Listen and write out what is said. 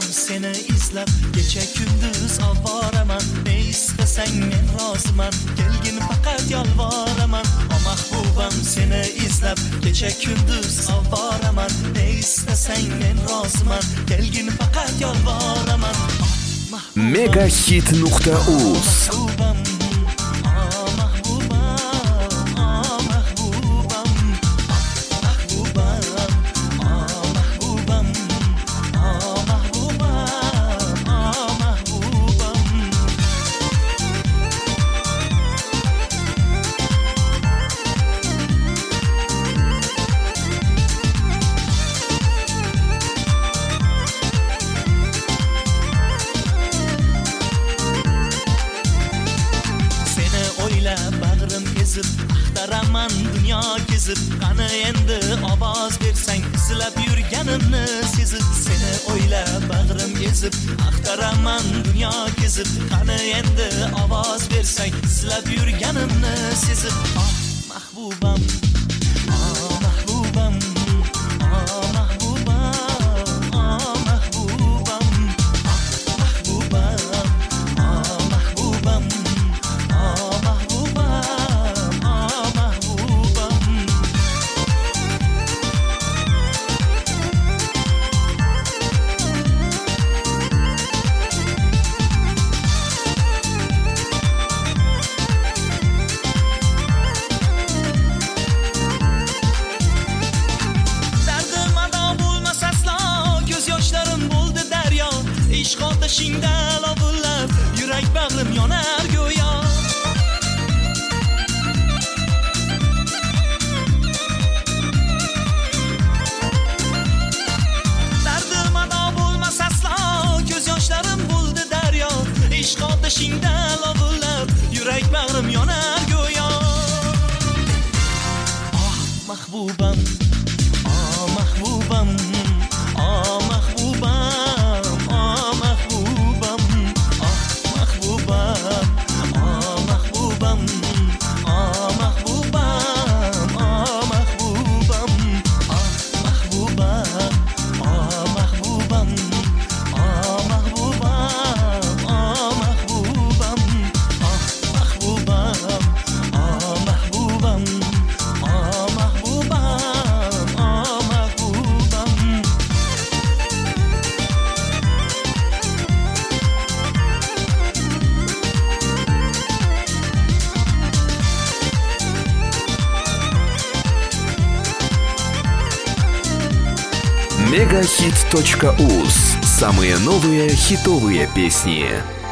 seni izlab, kecha kunduz ovoraman. Ne istesang men roziman, kelgin faqat yolvoraman. O mahbubam seni izlab, kecha kunduz ovoraman. Ne istesang men roziman, kelgin faqat yolvoraman. Megahit.uz Axtaraman dunyo kezib, qani endi ovoz bersang, izlab yurganimni sezib. Seni o'ylab bag'rim ezib, axtaraman dunyo kezib, qani endi ovoz bersang, izlab yurganimni sezib. Mahbubam, mahbubam, mahbubam, mahbubam, mahbubam, Shingda lovillab, yurak bag'rim yonar go'yo. Dardim ado bo'lmas aslo, ko'z yoshlarim bo'ldi daryo. Ishq otashingda lovillab, yurak bag'rim yonar go'yo. Mahbubam, mahbubam, mahbubam. Megahit.uz. Самые новые хитовые песни.